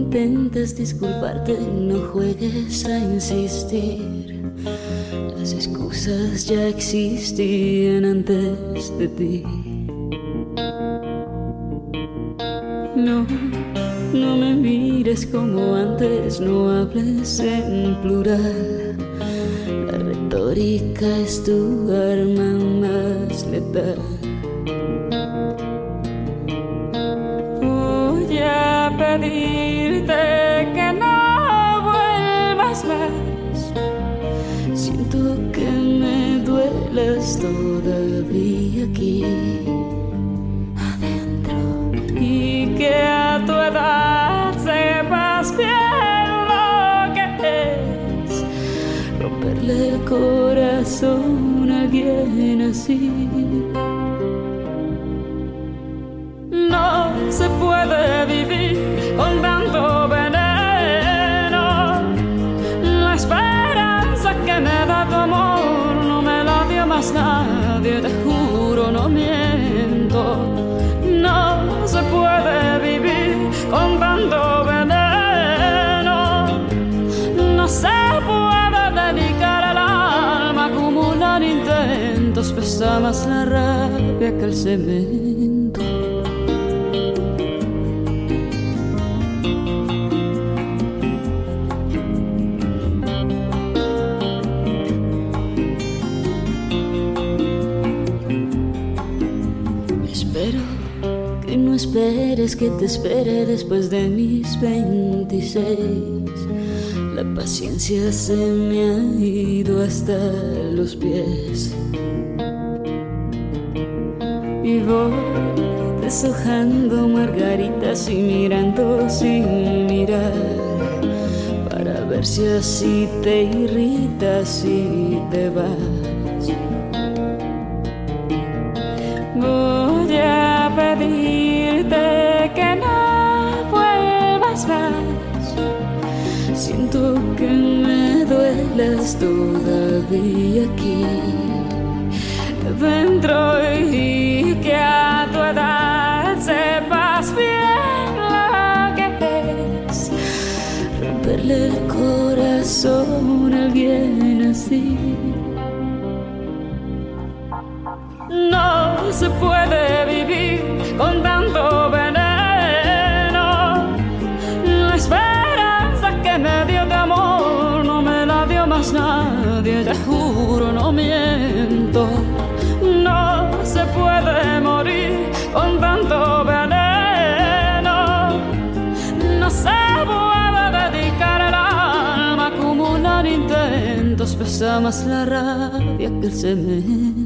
intentes disculparte, no juegues a insistir. Las excusas ya existían antes de ti. No, no me mires como antes, no hables en plural. La retórica es tu arma más letal. Voy a pedirte que no vuelvas más. Siento que me dueles todavía aquí adentro, y que a tu edad sepas bien lo que es romperle el corazón a alguien así. No se puede vivir con tanto veneno. La esperanza que me da tu amor no me la dio más nadie, te juro, no miento. No se puede vivir con tanto veneno. No se puede dedicar el alma a acumular intentos. Pesa más la rabia que el cemento. No esperes que te espere después de mis 26. La paciencia se me ha ido hasta los pies. Y voy deshojando margaritas y mirando sin mirar, para ver si así te irritas y te vas. Voy a pedirte que no vuelvas más. Siento que me duelas todavía aquí dentro, y que a tu edad sepas bien lo que es romperle el corazón a alguien así. No se puede vivir con tanto veneno. La esperanza que me dio de amor no me la dio más nadie, te juro, no miento. No se puede morir con tanto veneno. No se puede dedicar el alma a acumular intentos. Pesa más la rabia que el cemento.